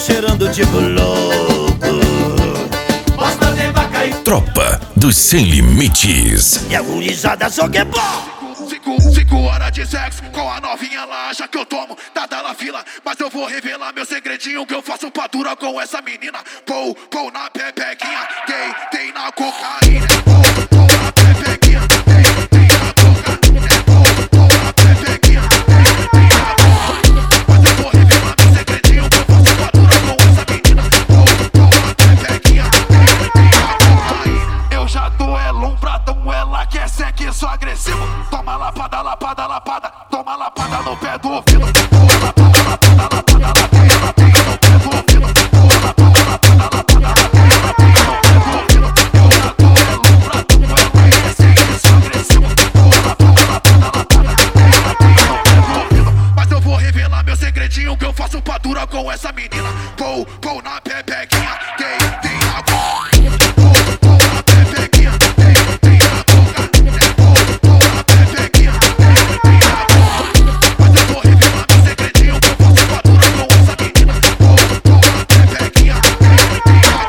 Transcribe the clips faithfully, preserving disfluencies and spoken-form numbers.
cheirando tipo louco. Bosta de vaca e Tropa dos Sem Limites. E a gurizada só quer bom. Cinco, cinco horas de sexo com a novinha lá, já que eu tomo dada na fila. Mas eu vou revelar meu segredinho que eu faço padura com essa menina. Pou, pou na pepequinha, tem, tem na cocaína. Pou, pou na pepequinha, tem, tem na cocaína. Pou, pou na pepequinha, tem, tem na cocaína. Mas eu vou revelar meu segredinho que eu faço padura com essa menina. Pou, pou na pepequinha, tem, tem na cocaína. Eu já tô elombrado, ela quer sexo agressivo. Toma lapada, lapada, lapada, toma lapada no pé do ouvido. Toma lapada, lapada, lapada, lapada, lapada no pé do ouvido. Toma lapada, lapada, lapada, lapada, lapada no pé do ouvido. Eu já tô elombrado, ela quer sexo agressivo. Toma lapada, lapada, lapada, lapada no pé do ouvido. Mas eu vou revelar meu segredinho que eu faço padura com essa menina. Pou, pou na pepequinha, tem, tem a coca. Pou, pou na pepequinha, tem, tem a coca. Pou, pou na pepequinha, tem, tem a coca. Mas eu vou revelar meu segredinho que eu faço padura com essa menina. Pou, pou na pepequinha, tem, tem a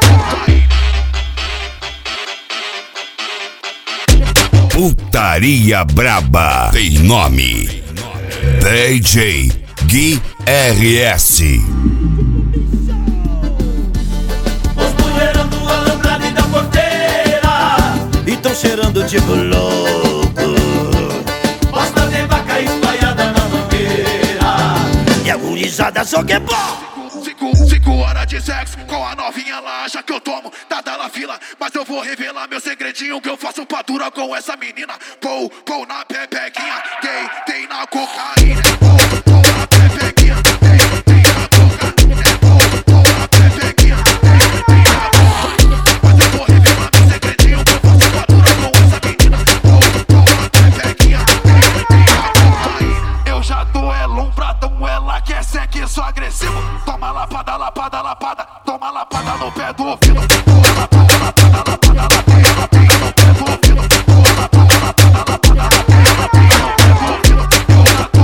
coca. Putaria Braba tem nome: D J Gui R S. os mulherão do alambrado e da porteira. E tão cheirando tipo louco. Bosta de vaca espalhada na mangueira. E a gurizada só quer bom. Cinco, cinco horas de sexo com a novinha lá, já que eu tomo dada na fila. Mas eu vou revelar meu segredinho que eu faço padura com essa menina. Pou, pou na pepequinha, tem, tem na cocaína. Pou, pou na pepequinha, tem, tem na cocaína. Pou, pou na pepequinha, tem, tem na cocaína. Mas eu vou revelar meu segredinho que eu faço padura com essa menina. Pou, pou na pepequinha, tem, tem na cocaína. Eu já tô elombrado, ela quer sexo agressivo. Toma lapada, lapada, lapada, toma lapada no pé do ouvido. Toma lapada, lapada, lapada, lapada, lapada no pé do ouvido. Toma lapada, lapada, lapada, lapada, lapada no pé do ouvido. Eu já tô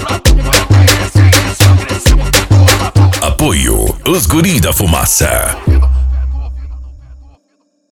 elombrado, ela quer sexo agressivo. Toma lapada. Apoio Os Guri da Fumaça.